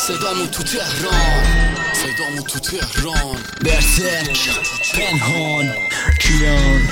صدامون تو تهران، صدامون تو تهران. برسک، پنهان، کیان،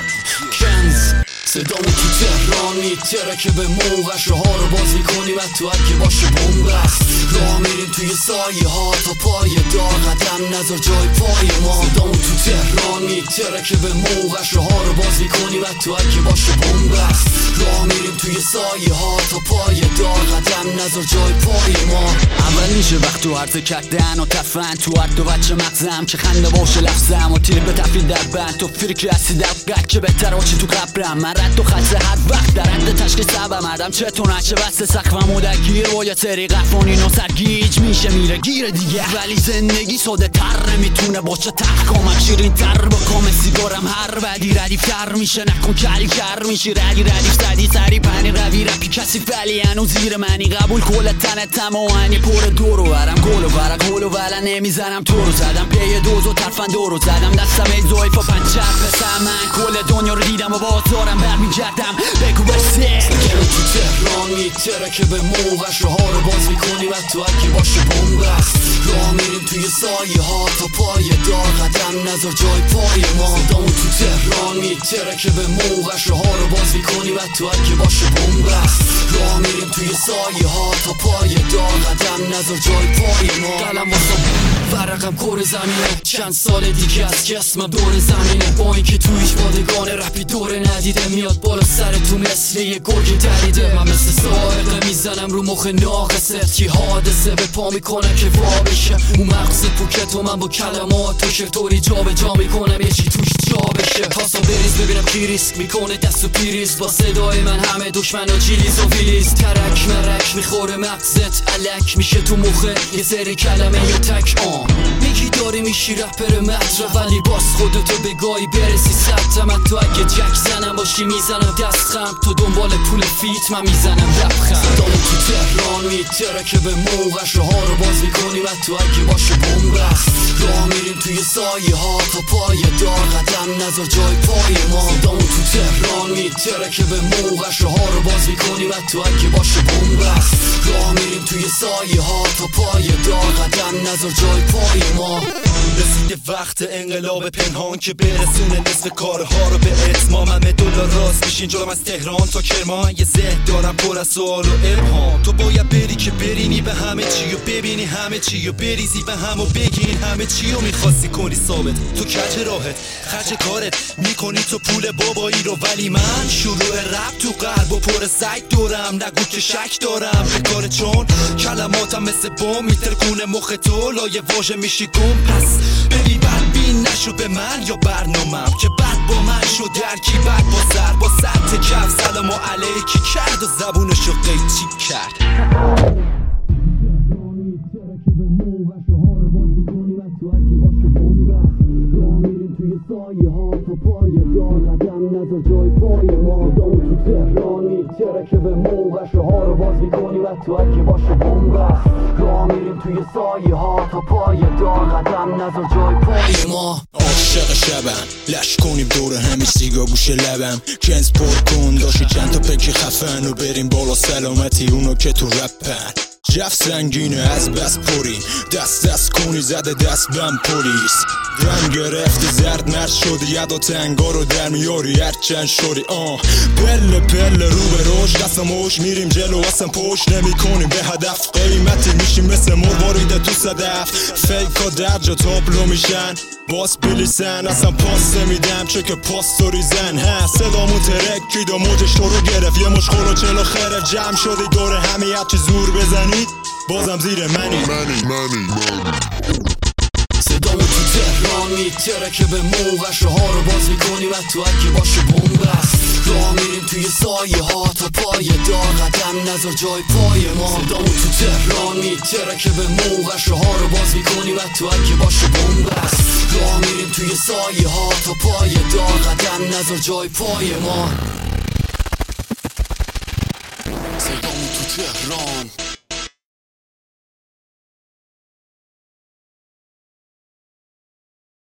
کنز. صدامون تو تهران میتره که به موقعش ها رو باز میکنیم حتی اگه باشه بمب است. راه میریم توی سایه ها تا پای دار، قدم نذار جای پای ما. صدامون تو تهران میتره که به موقعش ها رو باز میکنیم حتی اگه باشه بمب است. راه میریم توی سایه ها تا پای دار، قدم نذار جای پای ما. اول میشه وقت تو عرض کردن و تفن تو هر دو بچه مغزم که خنده باشه لفظم و تیر به تفیل در بند. تو فکر هستی در که بهتر آچی تو قبرم. من رد و خط هر وقت در رد تشکیل سبم مردم چطور نچه بسته سقفم و درگیر با یه سری قفانین و سرگیج میشه میره گیر دیگه. ولی زندگی ساده تر نمیتونه باشه تحکامم شیرین تر با کام سیگارم هر بدی ردیف تر میشه. نکن کلی کر میشی ردیف زدی سری پنی روی رپی کسی ولی هنوز زیر منی قبول کل تنتم و هنی پر دورو برم گل و برق گل و ولا نمیزنم تو رو زدم پی دوز و ترفن دورو زدم دستم ای زویف و پنچر پسم. من کل دنیا رو دیدم و بازارم برمیگردم بگو برسه. صدامون تو تهران میتره که به موقعش ها رو باز میکنیم حتی اگه باشه بمب است. راه میریم توی سایه ها تا پای دار، قدم نذار جای پای ما. صدامون تو تهران میتره که به موقعش ها رو باز میکنیم حتی اگه باشه بمب است. راه میریم توی سایه ها تا پای دار، قدم نذار جای پای ما. قلم واسم ورقم کور زمینه، چند سال دیگه از که اسمم دور زمینه. با اینکه تویش بادگان رپی دور ندیده میاد بالا سر تو مثل یه گرگ دریده. من مثل سائقه میزنم رو مخ ناقصت یه حادثه به پا میکنم که وا بشه. اون مغز پوکت و من با کلمات تو چطوری جا به جا میکنم یه چی توش جا بشه. پاسا بریز ببینم کی ریسک میکنه دست و پیریز. با صدای من همه دشمن و چیلیز و ویلیز. ترک مرک میخوره مغزت الک میشه تو مخه یه سری کلمه یه تک میگی داری میشی رپر مطرح ولی باز خودتو بگاهی برسی ستم. حتی اگه جک زنم باشی میزنم دست خم تو دنبال پول فیت من میزنم لبخم. صدامون تو تهران میتره که به موقعش ها رو باز میکنیم حتی اگه باشه بمب است. راه میریم توی سایه ها تا پای دار، قدم نذار جای پای ما. صدامون تو تهران میتره که به موقعش ها رو باز میکنیم حتی اگه باشه بمب است. راه میریم توی سایه ها تا پای دار، قدم نذار جای پای ما. رسیده وقت انقلاب پنهان که برسونه نصف کارها رو به اتمام. همه دلار راست میشین جلوم از تهران تا کرمان. یه ذهن دارم پر از سوال و ابهام. تو باید بری که برینی به همه چی و ببینی همه چی و بریزی به هم و بگیری همه چی و میخواستی کنی ثابت. تو کج راهت خرج کارت میکنی تو پول بابایی رو. ولی من شروع رپ تو غرب و پر سگ دورم. نگو که شک دارم به کار چون کلماتم مثل بم میترکونه مخ تو لایه واژه میشی گم. پس ببین بد بین نشو به من یا برنامم که بد با من شد درکی بد با سطح کف سلام و علیکی کرد و زبونشو قیچی کرد. سایه ها تا پای دار، قدم نذار جای پای ما. صدامون تو تهران میتره که به موقعش ها رو باز میکنیم حتی اگه باشه بمب است. راه میریم توی سایه ها تا پای دار، قدم نذار جای پای ما. عاشق شبم لش کنیم دور همی سیگا گوشه لبم. کنز پر کن داشتی چند تا پکی خفن و بریم بالا سلامتی اونو که تو رپن. جف سنگینه از بس پریم دست کنی زده دست بم پلیس. رنگ گرفتی زرد مرد شدی یدا تنگا رو در میاری هرچند شدی پله رو به روش دستم اوش میریم جلو اصلا پشت نمی کنیم به هدف. قیمتی میشیم مثل مرواریده تو صدف. فیکا در جا تابلو میشن باز بلیسن اصلا پاس نمیدم چه که پاس تو ریزن. صدامون ترکید و موجش تو رو گرفت یه مشخول و چلو خرف جمع شدی دور همی هرچی زور بزنید بازم زیر منی. صدامون تو تهران میتره که به موقعش ها رو باز میکنیم حتی اگه باشه بمب است. راه میریم توی سایه ها تا پای دار، قدم نذار جای پای ما. صدامون تو تهران میتره که به موقعش ها رو باز میکنیم حتی اگه باشه بمب است. راه میریم توی سایه ها تا پای دار، قدم نذار جای پای ما. صدامون تو تهران